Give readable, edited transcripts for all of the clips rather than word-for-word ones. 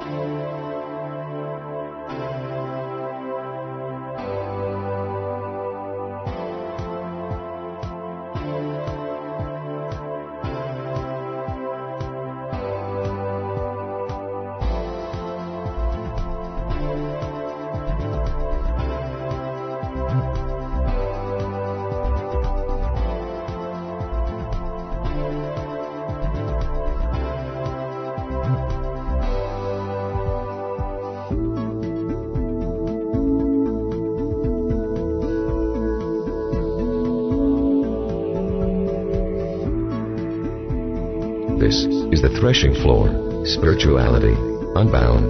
This is the Threshing Floor, Spirituality Unbound.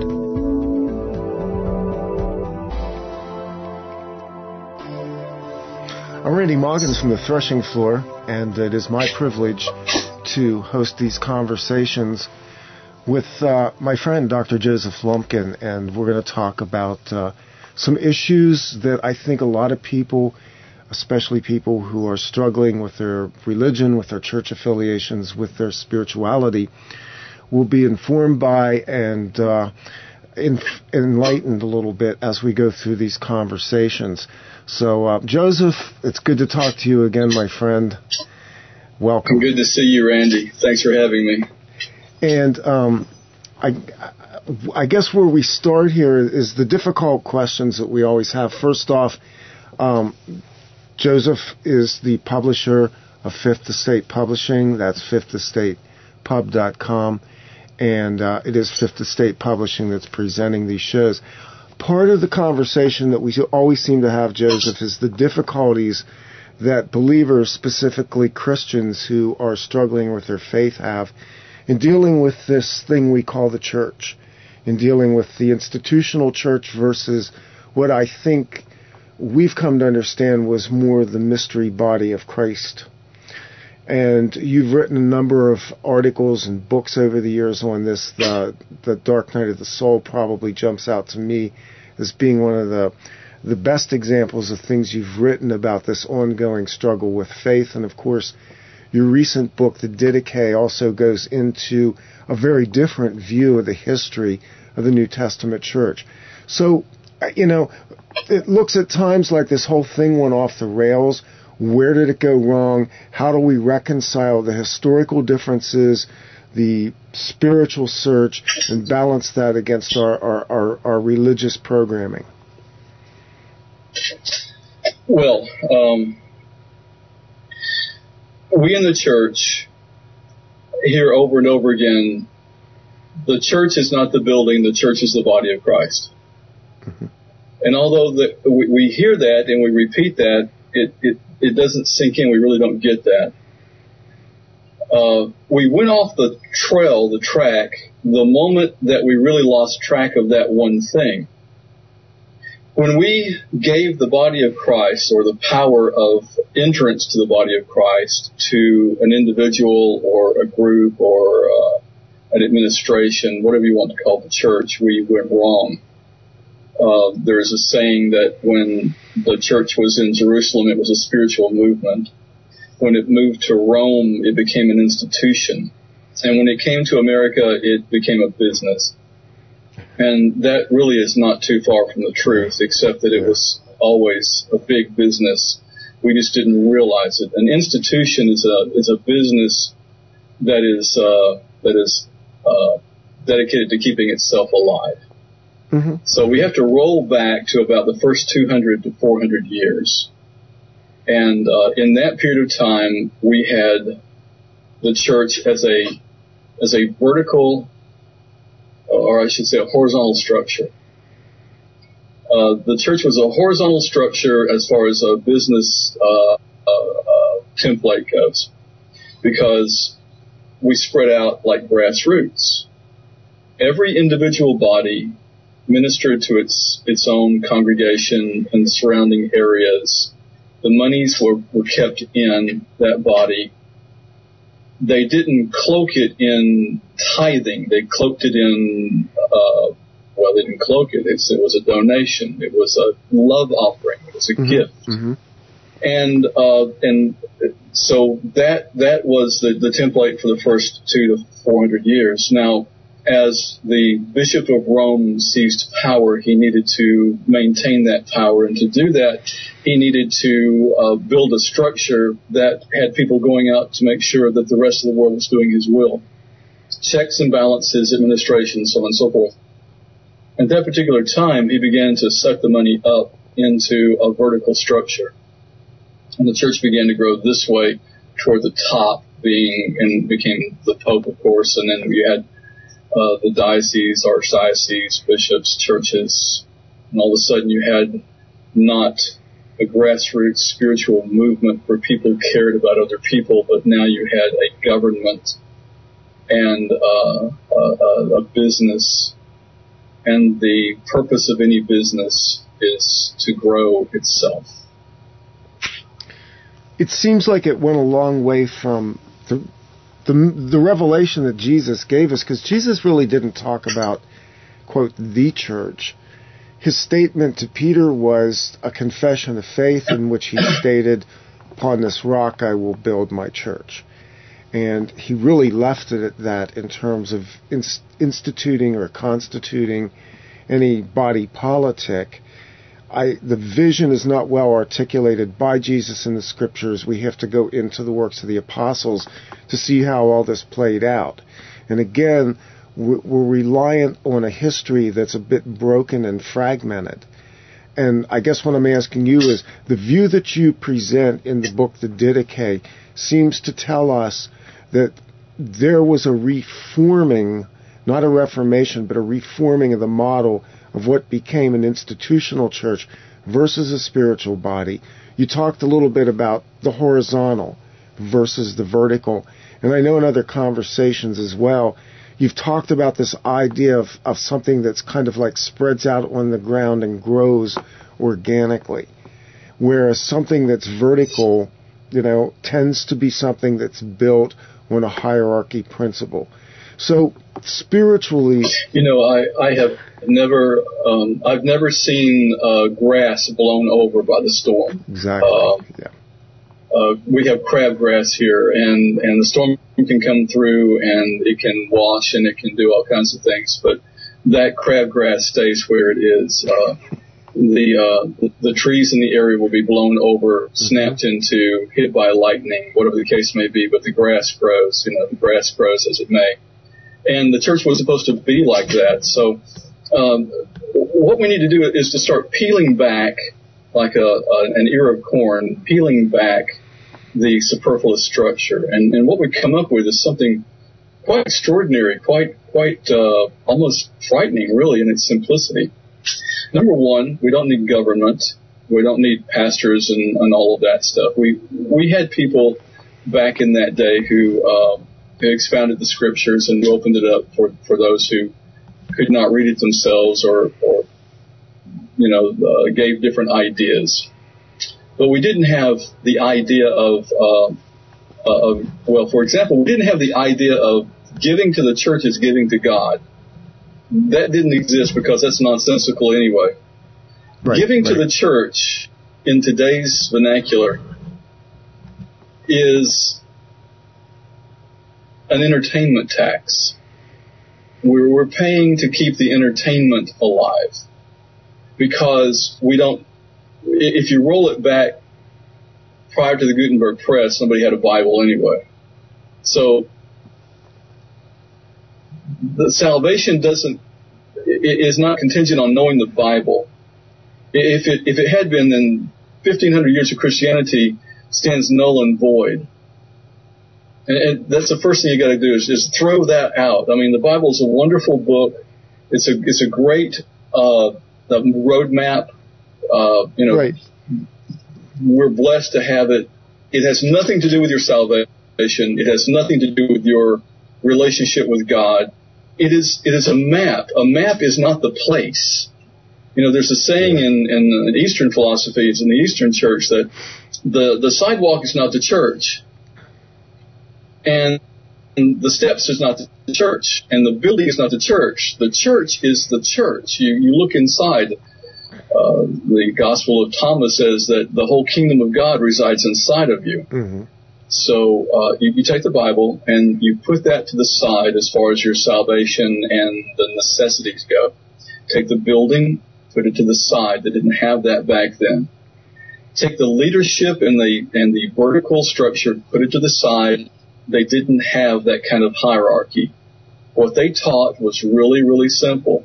I'm Randy Moggins from the Threshing Floor, and it is my privilege to host these conversations with my friend Dr. Joseph Lumpkin, and we're going to talk about some issues that I think a lot of people, especially people who are struggling with their religion, with their church affiliations, with their spirituality, will be informed by and enlightened a little bit as we go through these conversations. So, Joseph, it's good to talk to you again, my friend. Welcome. Good to see you, Randy. Thanks for having me. And I guess where we start here is the difficult questions that we always have. First off, Joseph is the publisher of Fifth Estate Publishing. That's fifthestatepub.com. And it is Fifth Estate Publishing that's presenting these shows. Part of the conversation that we always seem to have, Joseph, is the difficulties that believers, specifically Christians who are struggling with their faith, have in dealing with this thing we call the church, in dealing with the institutional church versus what I think we've come to understand was more the mystery body of Christ. And you've written a number of articles and books over the years on this. The Dark Night of the Soul probably jumps out to me as being one of the best examples of things you've written about this ongoing struggle with faith. And of course, your recent book, The Didache, also goes into a very different view of the history of the New Testament church. So, it looks at times like this whole thing went off the rails. Where did it go wrong? How do we reconcile the historical differences, the spiritual search, and balance that against our religious programming? Well, we in the church hear over and over again, the church is not the building, the church is the body of Christ. Mm-hmm. And although we hear that and we repeat that, it doesn't sink in. We really don't get that. We went off the track, the moment that we really lost track of that one thing. When we gave the body of Christ, or the power of entrance to the body of Christ, to an individual or a group or an administration, whatever you want to call the church, we went wrong. There's a saying that when the church was in Jerusalem, it was a spiritual movement. When it moved to Rome, it became an institution. And when it came to America, it became a business. And that really is not too far from the truth, except that it was always a big business. We just didn't realize it. An institution is a business that is dedicated to keeping itself alive. Mm-hmm. So we have to roll back to about the first 200 to 400 years. And in that period of time, we had the church as a vertical, or I should say a horizontal structure. The church was a horizontal structure as far as a business template goes, because we spread out like grassroots. Every individual body ministered to its own congregation and the surrounding areas. The monies were kept in that body. They didn't cloak it in tithing. They cloaked it in, they didn't cloak it. It was a donation. It was a love offering. It was a gift. Mm-hmm. And so that was the template for the first 200 to 400 years. Now, as the Bishop of Rome seized power, he needed to maintain that power. And to do that, he needed to build a structure that had people going out to make sure that the rest of the world was doing his will. Checks and balances, administration, so on and so forth. At that particular time, he began to suck the money up into a vertical structure. And the church began to grow this way toward the top, became the Pope, of course, and then you had the diocese, archdiocese, bishops, churches, and all of a sudden you had not a grassroots spiritual movement where people cared about other people, but now you had a government and a business, and the purpose of any business is to grow itself. It seems like it went a long way from the revelation that Jesus gave us, because Jesus really didn't talk about, quote, the church. His statement to Peter was a confession of faith in which he stated, upon this rock I will build my church. And he really left it at that in terms of instituting or constituting any body politic. The vision is not well articulated by Jesus in the Scriptures. We have to go into the works of the apostles to see how all this played out. And again, we're reliant on a history that's a bit broken and fragmented. And I guess what I'm asking you is, the view that you present in the book, The Didache, seems to tell us that there was a reforming, not a reformation, but a reforming of the model of what became an institutional church versus a spiritual body. You talked a little bit about the horizontal versus the vertical. And I know in other conversations as well, you've talked about this idea of something that's kind of like spreads out on the ground and grows organically. Whereas something that's vertical, tends to be something that's built on a hierarchy principle. So spiritually, I have never, I've never seen grass blown over by the storm. Exactly. We have crabgrass here, and the storm can come through, and it can wash, and it can do all kinds of things. But that crabgrass stays where it is. The trees in the area will be blown over, snapped into, hit by lightning, whatever the case may be. But the grass grows. The grass grows as it may. And the church was supposed to be like that. So what we need to do is to start peeling back, like an ear of corn, peeling back the superfluous structure. And what we come up with is something quite extraordinary, quite almost frightening, really, in its simplicity. Number one, we don't need government. We don't need pastors and all of that stuff. We had people back in that day who expounded the Scriptures and opened it up for those who could not read it themselves or gave different ideas. But we didn't have the idea of for example, we didn't have the idea of giving to the church as giving to God. That didn't exist because that's nonsensical anyway. Giving to the church in today's vernacular is an entertainment tax. We're paying to keep the entertainment alive because we don't. If you roll it back prior to the Gutenberg press, somebody had a Bible anyway. So the salvation is not contingent on knowing the Bible. If it had been, then 1,500 years of Christianity stands null and void. And that's the first thing you got to do is just throw that out. I mean, the Bible is a wonderful book. It's a great roadmap. Right. We're blessed to have it. It has nothing to do with your salvation. It has nothing to do with your relationship with God. It is a map. A map is not the place. There's a saying in Eastern philosophies, in the Eastern church, that the sidewalk is not the church. And the steps is not the church. And the building is not the church. The church is the church. You look inside. The Gospel of Thomas says that the whole kingdom of God resides inside of you. Mm-hmm. So you take the Bible and you put that to the side as far as your salvation and the necessities go. Take the building, put it to the side. They didn't have that back then. Take the leadership and the vertical structure, put it to the side. They didn't have that kind of hierarchy. What they taught was really, really simple.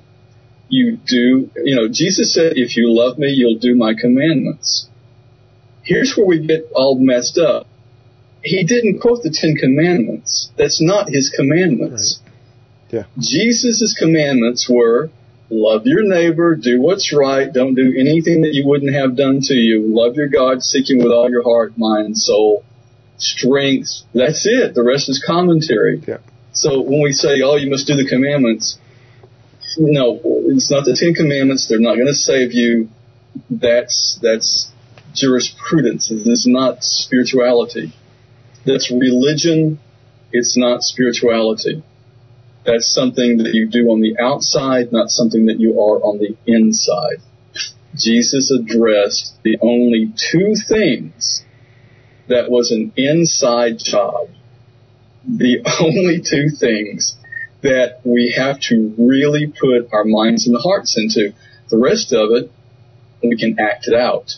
Jesus said, if you love me, you'll do my commandments. Here's where we get all messed up. He didn't quote the 10 Commandments. That's not his commandments. Right. Yeah. Jesus' commandments were, love your neighbor, do what's right, don't do anything that you wouldn't have done to you, love your God, seek him with all your heart, mind, soul, strength. That's it. The rest is commentary. Yeah. So when we say, you must do the commandments, no, it's not the 10 Commandments. They're not going to save you. That's jurisprudence. This is not spirituality. That's religion. It's not spirituality. That's something that you do on the outside, not something that you are on the inside. Jesus addressed the only 2 things that was an inside job. The only 2 things that we have to really put our minds and hearts into. The rest of it, we can act it out.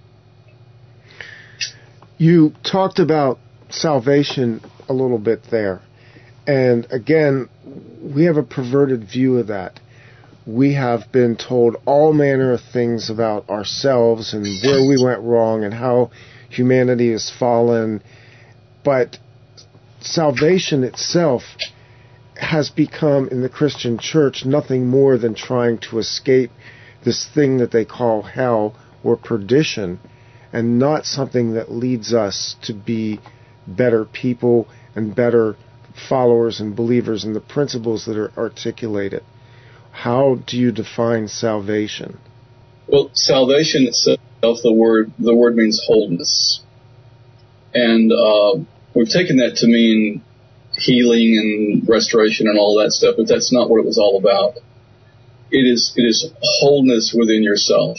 You talked about salvation a little bit there. And again, we have a perverted view of that. We have been told all manner of things about ourselves and where we went wrong and how humanity has fallen. But salvation itself has become, in the Christian church, nothing more than trying to escape this thing that they call hell or perdition, and not something that leads us to be better people and better followers and believers in the principles that are articulated. How do you define salvation? Well, salvation itself, the word means wholeness. And we've taken that to mean healing and restoration and all that stuff, but that's not what it was all about. It is wholeness within yourself.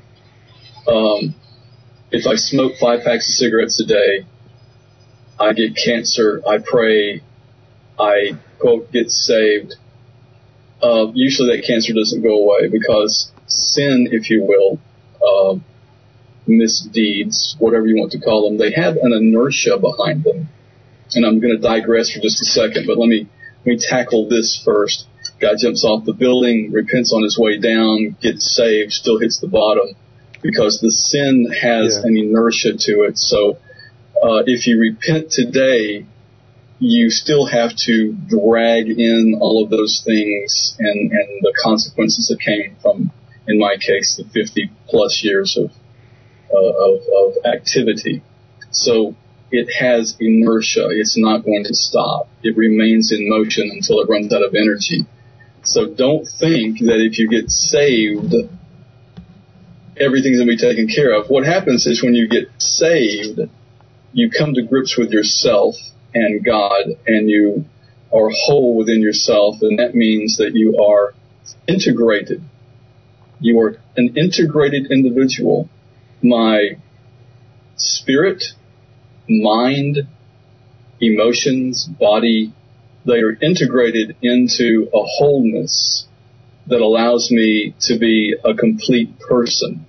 If I smoke 5 packs of cigarettes a day, I get cancer, I pray, I, quote, get saved. Usually that cancer doesn't go away because sin, if you will, misdeeds, whatever you want to call them, they have an inertia behind them. And I'm going to digress for just a second, but let me tackle this first. Guy jumps off the building, repents on his way down, gets saved, still hits the bottom because the sin has an inertia to it. So if you repent today, you still have to drag in all of those things and the consequences that came from, in my case, the 50 plus years of activity. So it has inertia. It's not going to stop. It remains in motion until it runs out of energy. So don't think that if you get saved, everything's going to be taken care of. What happens is when you get saved, you come to grips with yourself and God, and you are whole within yourself, and that means that you are integrated. You are an integrated individual. My spirit, mind, emotions, body, they are integrated into a wholeness that allows me to be a complete person.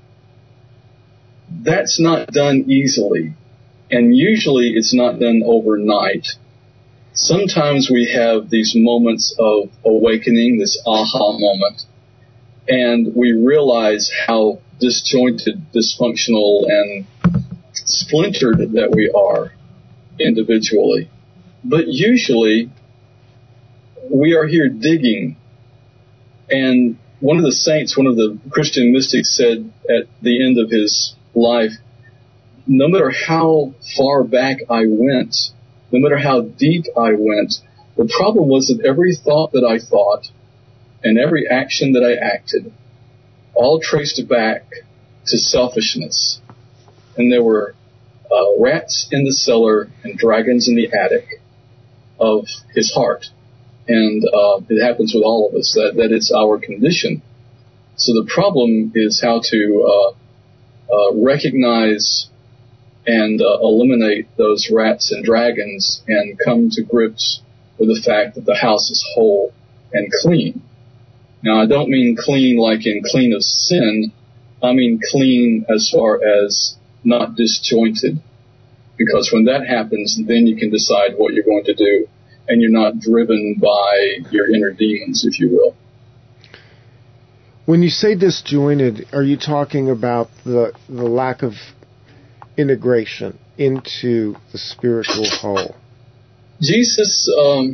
That's not done easily, and usually it's not done overnight. Sometimes we have these moments of awakening, this aha moment, and we realize how disjointed, dysfunctional, and splintered that we are individually. But usually, we are here digging. And one of the saints, one of the Christian mystics said at the end of his life, no matter how far back I went, no matter how deep I went, the problem was that every thought that I thought and every action that I acted all traced back to selfishness. And there were rats in the cellar and dragons in the attic of his heart. And it happens with all of us, that it's our condition. So the problem is how to recognize and eliminate those rats and dragons and come to grips with the fact that the house is whole and clean. Now, I don't mean clean like in clean of sin. I mean clean as far as not disjointed. Because when that happens, then you can decide what you're going to do, and you're not driven by your inner demons, if you will. When you say disjointed, are you talking about the lack of integration into the spiritual whole? Jesus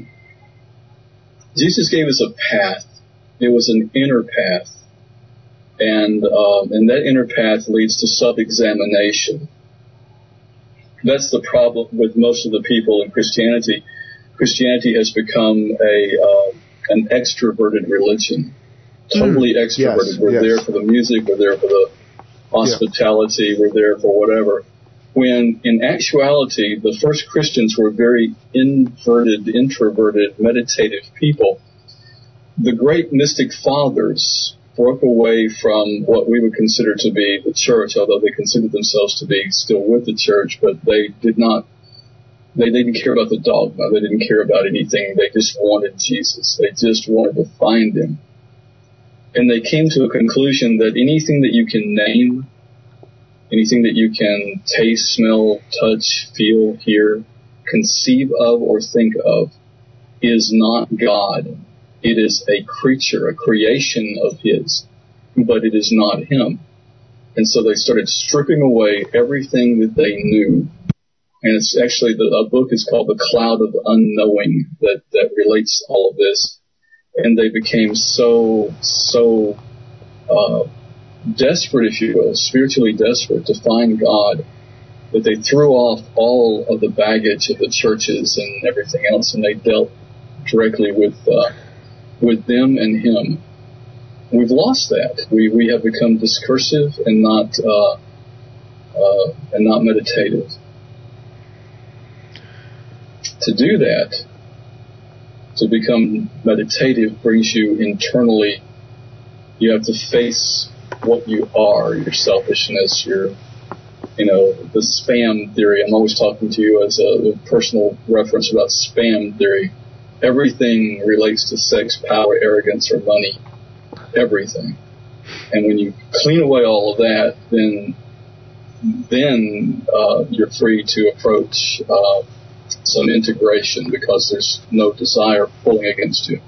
gave us a path. It was an inner path, and that inner path leads to self-examination. That's the problem with most of the people in Christianity. Christianity has become an extroverted religion, totally extroverted. Yes, we're there for the music, we're there for the hospitality, we're there for whatever. When in actuality, the first Christians were very inverted, introverted, meditative people. The great mystic fathers broke away from what we would consider to be the church, although they considered themselves to be still with the church, but they didn't care about the dogma. They didn't care about anything. They just wanted Jesus. They just wanted to find him. And they came to a conclusion that anything that you can name, anything that you can taste, smell, touch, feel, hear, conceive of, or think of, is not God. It is a creature, a creation of his, but it is not him. And so they started stripping away everything that they knew. And it's actually, a book is called The Cloud of Unknowing that relates all of this. And they became so desperate, if you will, spiritually desperate to find God, that they threw off all of the baggage of the churches and everything else, and they dealt directly with them and him. We've lost that. We have become discursive and not meditative. To do that, to become meditative, brings you internally. You have to face what you are, your selfishness, the spam theory. I'm always talking to you as a personal reference about spam theory. Everything relates to sex, power, arrogance, or money. Everything. And when you clean away all of that, then you're free to approach some integration, because there's no desire pulling against you.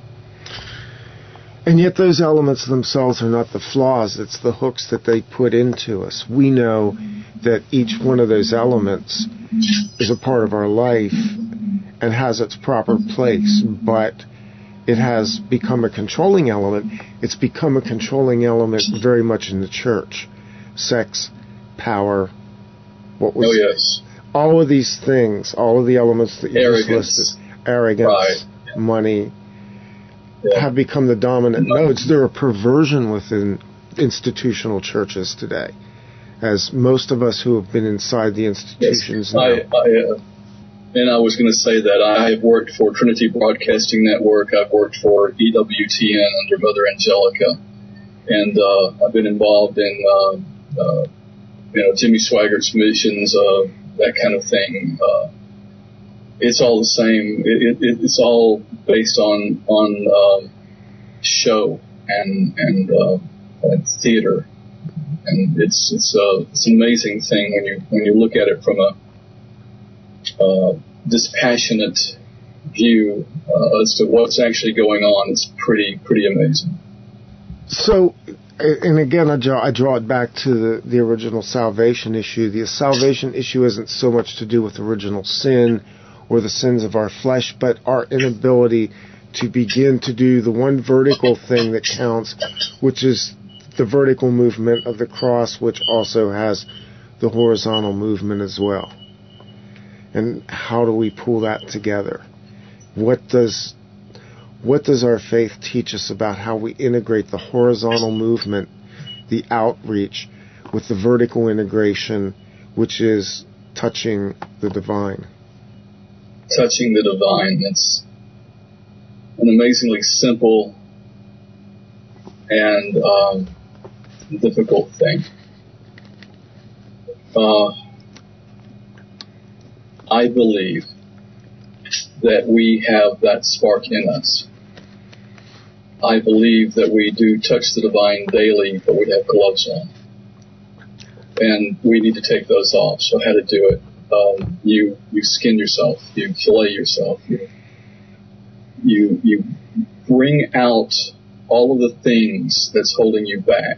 And yet those elements themselves are not the flaws, it's the hooks that they put into us. We know that each one of those elements is a part of our life and has its proper place, but it has become a controlling element. It's become a controlling element very much in the church. Sex, power, all of these things, all of the elements that you just listed, arrogance, money, have become the dominant modes. They're a perversion within institutional churches today, as most of us who have been inside the institutions know. And I was going to say that I have worked for Trinity Broadcasting Network. I've worked for EWTN under Mother Angelica, and I've been involved in Jimmy Swaggart's missions, that kind of thing. It's all the same. It's all based on show and theater, and it's an amazing thing when you look at it from a dispassionate view as to what's actually going on. It's pretty amazing. So, and again, I draw it back to the original salvation issue. The salvation issue isn't so much to do with original sin or the sins of our flesh, but our inability to begin to do the one vertical thing that counts, which is the vertical movement of the cross, which also has the horizontal movement as well. And how do we pull that together? What does our faith teach us about how we integrate the horizontal movement, the outreach, with the vertical integration, which is touching the divine? Touching the divine. It's an amazingly simple and difficult thing. I believe that we have that spark in us. I believe that we do touch the divine daily, but we have gloves on. And we need to take those off. So how to do it? You skin yourself. You fillet yourself. You bring out all of the things that's holding you back.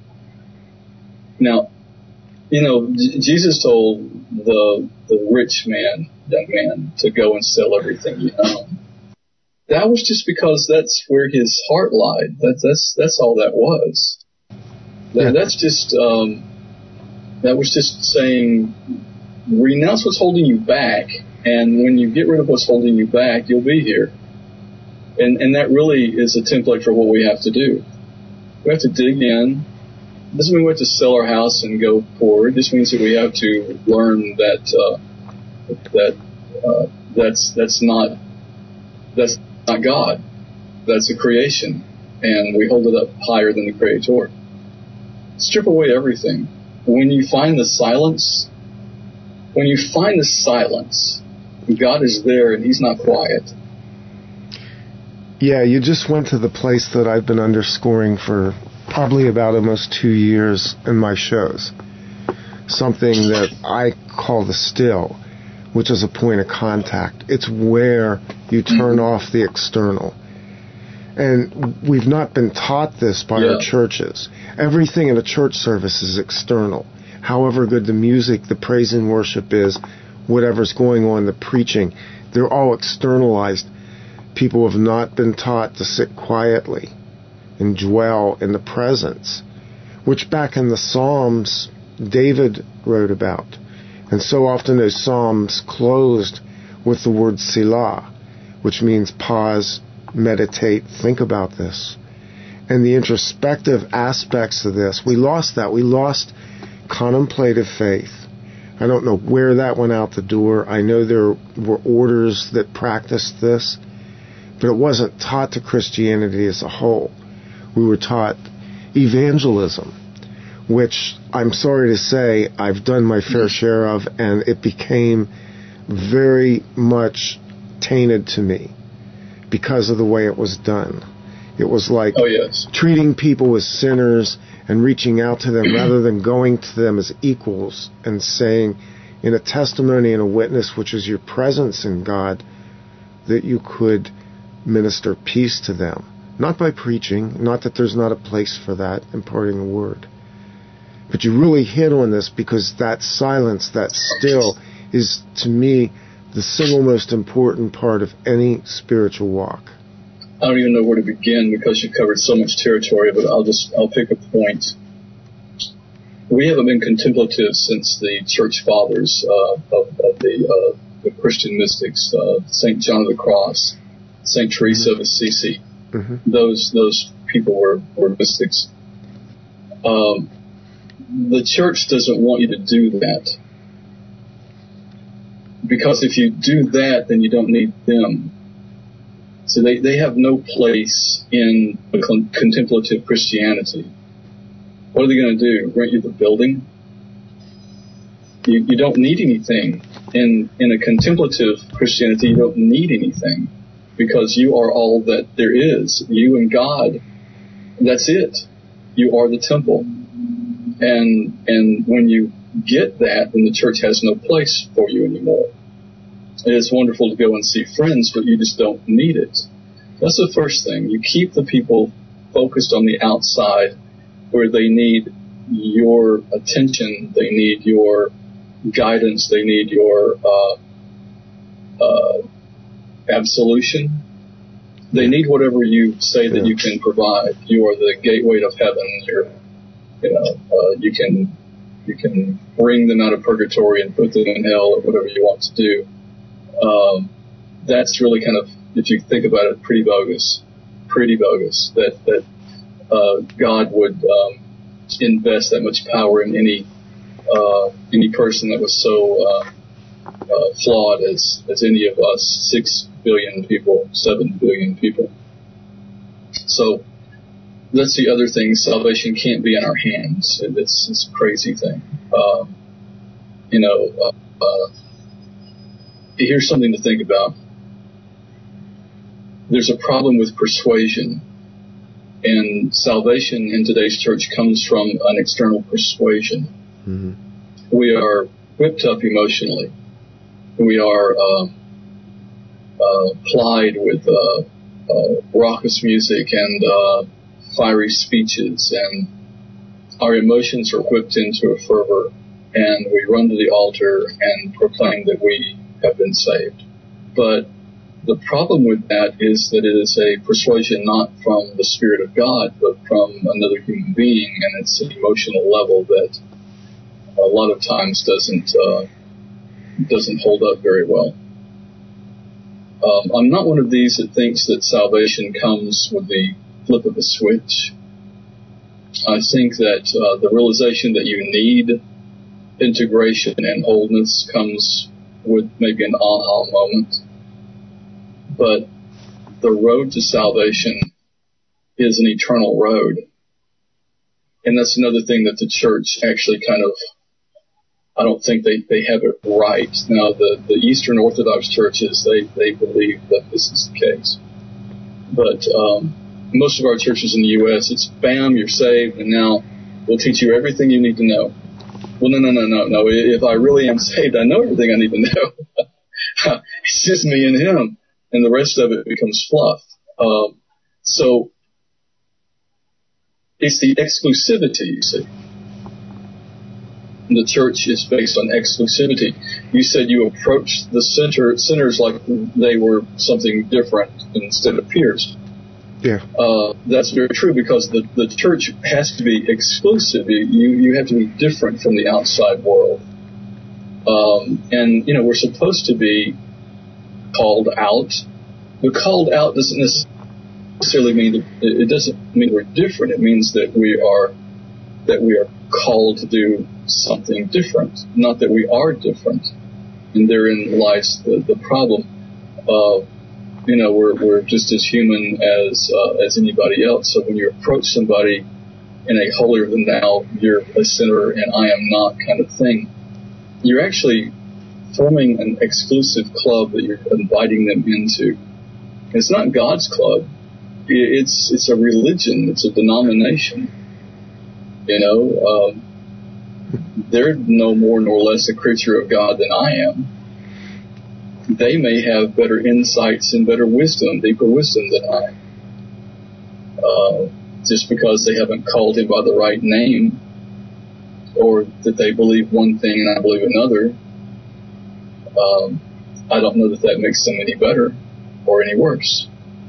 Now, Jesus told the rich young man, to go and sell everything you own. That was just because that's where his heart lied. That's all that was. That's just that was just saying, renounce what's holding you back, and when you get rid of what's holding you back, you'll be here. And that really is a template for what we have to do. We have to dig in. It doesn't mean we have to sell our house and go poor. It just means that we have to learn that's not God. That's a creation, and we hold it up higher than the Creator. Strip away everything. When you find the silence, God is there and He's not quiet. Yeah, you just went to the place that I've been underscoring for probably about almost 2 years in my shows. Something that I call the still, which is a point of contact. It's where you turn off the external. And we've not been taught this by our churches. Everything in a church service is external. However good the music, the praise and worship is, whatever's going on, the preaching, they're all externalized. People have not been taught to sit quietly and dwell in the presence, which back in the Psalms, David wrote about. And so often those Psalms closed with the word Selah, which means pause, meditate, think about this. And the introspective aspects of this, we lost that. We lost contemplative faith. I don't know where that went out the door. I know there were orders that practiced this, but it wasn't taught to Christianity as a whole. We were taught evangelism, which I'm sorry to say I've done my fair share of, and it became very much tainted to me because of the way it was done. It was like treating people as sinners and reaching out to them rather than going to them as equals and saying in a testimony and a witness, which is your presence in God, that you could minister peace to them. Not by preaching, not that there's not a place for that, imparting a word. But you really hit on this because that silence, that still, is to me the single most important part of any spiritual walk. I don't even know where to begin because you've covered so much territory, but I'll pick a point. We haven't been contemplative since the church fathers of the Christian mystics, St. John of the Cross, St. Teresa of Assisi. Mm-hmm. Those people were mystics. The church doesn't want you to do that, because if you do that, then you don't need them. So they have no place in contemplative Christianity. What are they going to do? Rent you the building? You don't need anything. In a contemplative Christianity, you don't need anything, because you are all that there is. You and God, that's it. You are the temple. And when you get that, then the church has no place for you anymore. And it's wonderful to go and see friends, but you just don't need it. That's the first thing. You keep the people focused on the outside where they need your attention, they need your guidance, they need your absolution. They need whatever you say that you can provide. You are the gateway to heaven. You can bring them out of purgatory and put them in hell, or whatever you want to do. That's really kind of, if you think about it, pretty bogus that God would invest that much power in any person that was so flawed as any of us, 6 billion people, 7 billion people. So that's the other thing. Salvation can't be in our hands. It's a crazy thing. here's something to think about. There's a problem with persuasion, and salvation in today's church comes from an external persuasion. Mm-hmm. We are whipped up emotionally. We are plied with raucous music and fiery speeches, and our emotions are whipped into a fervor, and we run to the altar and proclaim that we have been saved. But the problem with that is that it is a persuasion not from the Spirit of God, but from another human being, and it's an emotional level that a lot of times doesn't hold up very well. I'm not one of these that thinks that salvation comes with the flip of a switch. I think that the realization that you need integration and wholeness comes with maybe an aha moment. But the road to salvation is an eternal road. And that's another thing that the church actually I don't think they have it right. Now, the Eastern Orthodox churches, they believe that this is the case. But most of our churches in the U.S., it's bam, you're saved, and now we'll teach you everything you need to know. Well, no. If I really am saved, I know everything I need to know. It's just me and him, and the rest of it becomes fluff. So it's the exclusivity, you see. The church is based on exclusivity. You said you approached the sinners like they were something different instead of peers. Yeah. That's very true, because the church has to be exclusive. You have to be different from the outside world. And, we're supposed to be called out. But called out doesn't necessarily mean it doesn't mean we're different. It means that we are called to do something different, not that we are different. And therein lies the problem. We're just as human as anybody else. So when you approach somebody in a holier than thou, you're a sinner and I am not kind of thing, you're actually forming an exclusive club that you're inviting them into. It's not God's club. It's a religion. It's a denomination. They're no more nor less a creature of God than I am. They may have better insights and better wisdom, deeper wisdom than I. Just because they haven't called him by the right name, or that they believe one thing and I believe another, I don't know that makes them any better or any worse.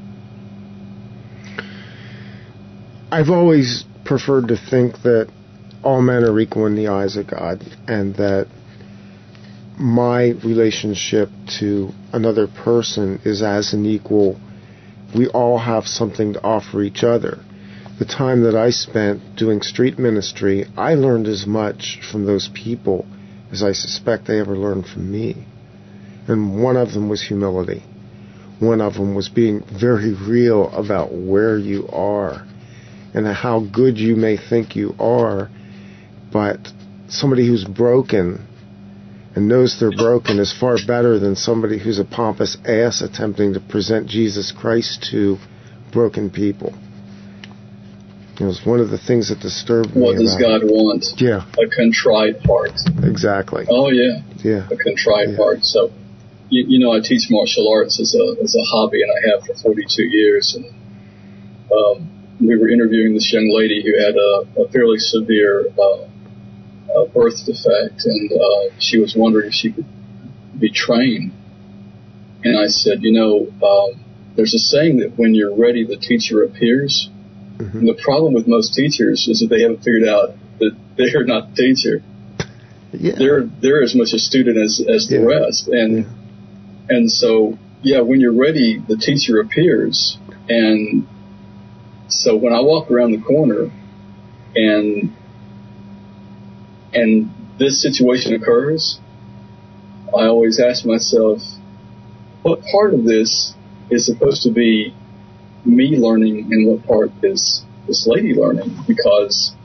I've always preferred to think that all men are equal in the eyes of God, and that my relationship to another person is as an equal. We all have something to offer each other. The time that I spent doing street ministry, I learned as much from those people as I suspect they ever learned from me. And one of them was humility. One of them was being very real about where you are and how good you may think you are, but somebody who's broken and knows they're broken is far better than somebody who's a pompous ass attempting to present Jesus Christ to broken people. It's one of the things that disturbed me. What does God want? Yeah. A contrite heart. Exactly. Oh, yeah. Yeah. A contrite heart. So, I teach martial arts as a hobby, and I have for 42 years. And we were interviewing this young lady who had a fairly severe birth defect, and she was wondering if she could be trained. And I said, there's a saying that when you're ready, the teacher appears. Mm-hmm. And the problem with most teachers is that they haven't figured out that they're not the teacher. Yeah. They're as much a student as the rest. And so, when you're ready, the teacher appears. And so when I walk around the corner and this situation occurs, I always ask myself, what part of this is supposed to be me learning and what part is this lady learning? Because,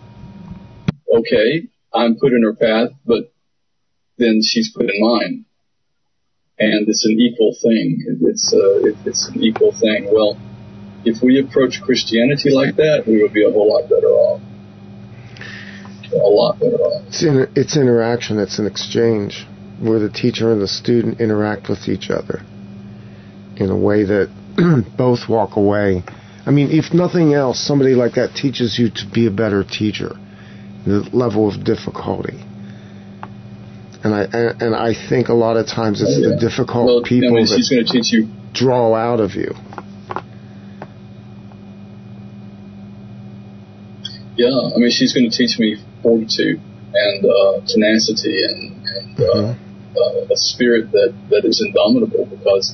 okay, I'm put in her path, but then she's put in mine. and it's an equal thing. It's an equal thing. Well, if we approach Christianity like that, we would be a whole lot better off. A lot better off. It's interaction. It's an exchange where the teacher and the student interact with each other in a way that both walk away. I mean, if nothing else, somebody like that teaches you to be a better teacher, the level of difficulty. And I think a lot of times it's the difficult people that she's going to teach you. Draw out of you. Yeah, I mean, she's going to teach me fortitude and tenacity and a spirit that is indomitable, because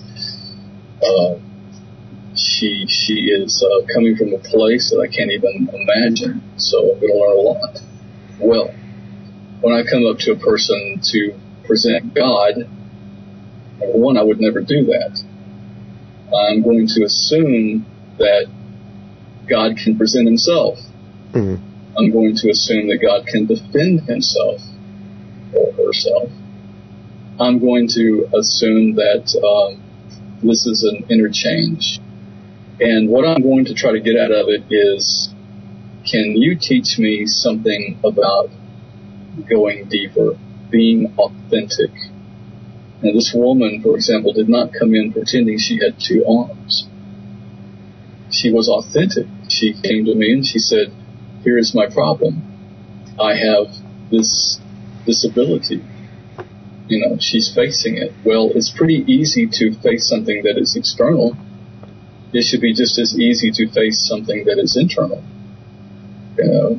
she is coming from a place that I can't even imagine. So I'm going to learn a lot. Well, when I come up to a person to present God, number one, I would never do that. I'm going to assume that God can present himself. Mm-hmm. I'm going to assume that God can defend himself or herself. I'm going to assume that this is an interchange. And what I'm going to try to get out of it is, can you teach me something about going deeper, being authentic? Now, this woman, for example, did not come in pretending she had two arms. She was authentic. She came to me and she said, here is my problem. I have this disability. You know, she's facing it. Well, it's pretty easy to face something that is external. It should be just as easy to face something that is internal. You know,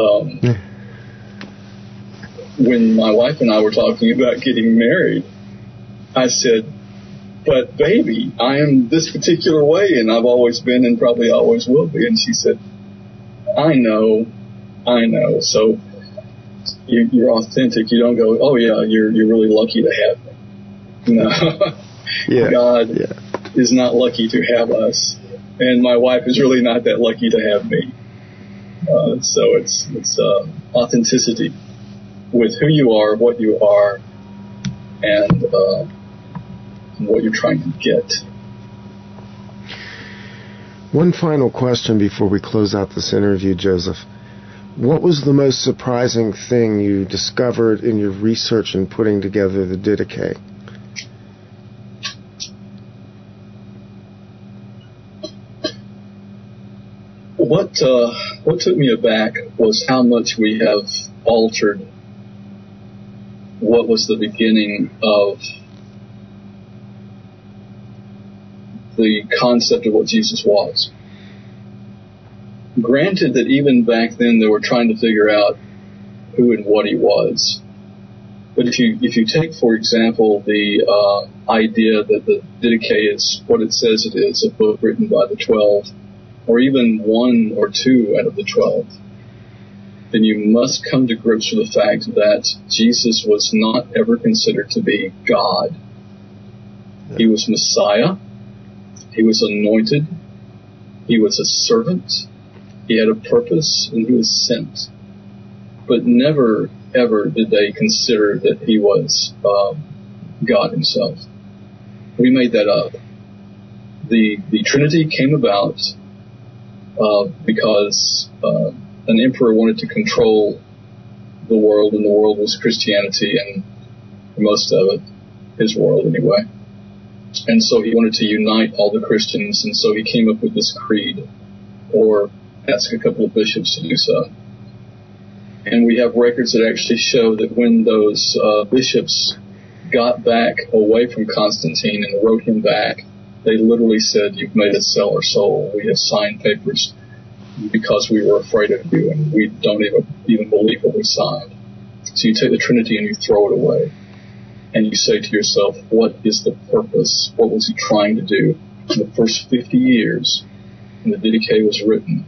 when my wife and I were talking about getting married, I said, but baby, I am this particular way, and I've always been and probably always will be. And she said, I know. So you're authentic. You don't go, oh yeah, you're really lucky to have me. No. God is not lucky to have us, and my wife is really not that lucky to have me. So it's authenticity with who you are, what you are, and what you're trying to get. One final question before we close out this interview, Joseph. What was the most surprising thing you discovered in your research in putting together the Didache? What took me aback was how much we have altered what was the beginning of the concept of what Jesus was. Granted that even back then they were trying to figure out who and what he was. But if you take, for example, the idea that the Didache is what it says it is, a book written by the 12, or even one or two out of the 12, then you must come to grips with the fact that Jesus was not ever considered to be God. He was Messiah. He was anointed. He was a servant. He had a purpose, and he was sent. But never, ever did they consider that he was God himself. We made that up. The Trinity came about because an emperor wanted to control the world, and the world was Christianity, and most of it, his world anyway. And so he wanted to unite all the Christians, and so he came up with this creed, or asked a couple of bishops to do so. And we have records that actually show that when those bishops got back away from Constantine and wrote him back, they literally said, you've made us sell our soul. We have signed papers because we were afraid of you, and we don't even believe what we signed. So you take the Trinity and you throw it away. And you say to yourself, what is the purpose? What was he trying to do? In the first 50 years, when the Didache was written,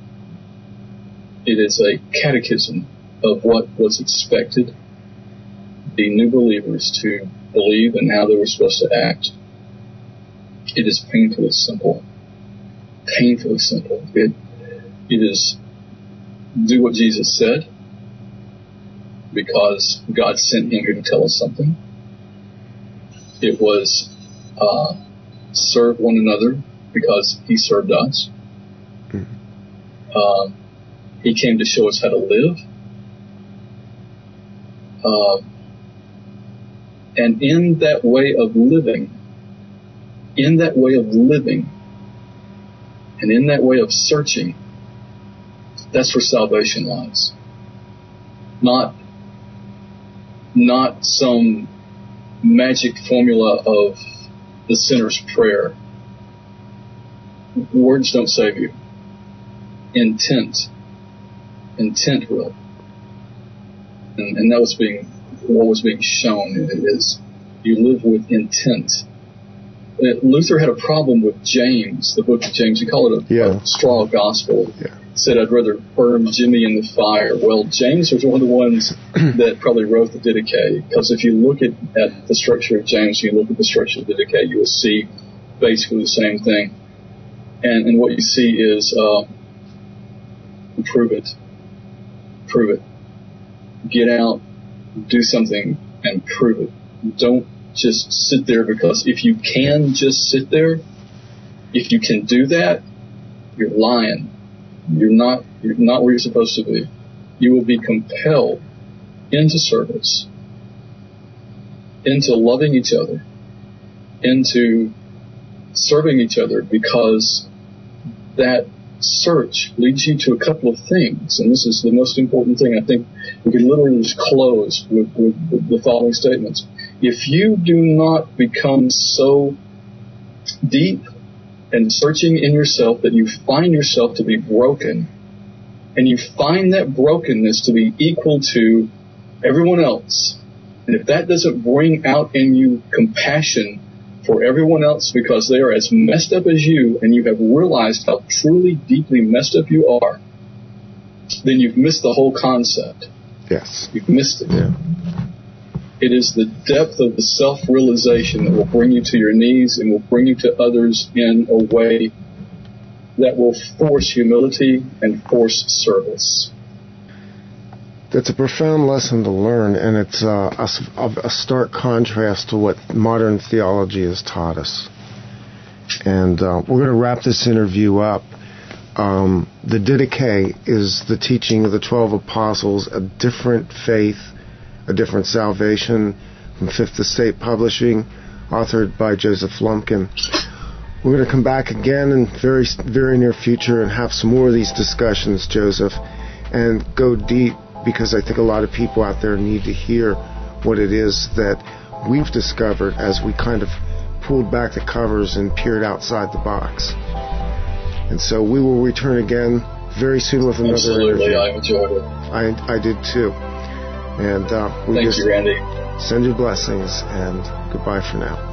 it is a catechism of what was expected the new believers to believe and how they were supposed to act. It is painfully simple. Painfully simple. It is do what Jesus said, because God sent him here to tell us something. It was serve one another because he served us. He came to show us how to live. And in that way of living, and in that way of searching, that's where salvation lies. Not some magic formula of the sinner's prayer. Words don't save you. Intent will. And that was what was being shown is you live with intent. Luther had a problem with James, the book of James. He called it a straw gospel. Yeah. Said, I'd rather burn Jimmy in the fire. Well, James was one of the ones that probably wrote the Didache, because if you look at the structure of James, you look at the structure of the Didache, you will see basically the same thing. And what you see is prove it. Get out, do something, and prove it. Don't just sit there, because if you can just sit there, if you can do that, you're lying. You're not where you're supposed to be. You will be compelled into service, into loving each other, into serving each other, because that search leads you to a couple of things. And this is the most important thing. I think we can literally just close with the following statements. If you do not become so deep and searching in yourself that you find yourself to be broken, and you find that brokenness to be equal to everyone else, and if that doesn't bring out in you compassion for everyone else because they are as messed up as you, and you have realized how truly, deeply messed up you are, then you've missed the whole concept. Yes. You've missed it. Yeah. It is the depth of the self-realization that will bring you to your knees and will bring you to others in a way that will force humility and force service. That's a profound lesson to learn, and it's a stark contrast to what modern theology has taught us. And we're going to wrap this interview up. The Didache is the teaching of the 12 apostles, a different faith, a different salvation, from Fifth Estate Publishing, authored by Joseph Lumpkin. We're going to come back again in very, very near future and have some more of these discussions, Joseph, and go deep, because I think a lot of people out there need to hear what it is that we've discovered as we kind of pulled back the covers and peered outside the box. And so we will return again very soon with another Absolutely, interview. I enjoyed it. I did too. And Thank you, Randy. Send you blessings, and goodbye for now.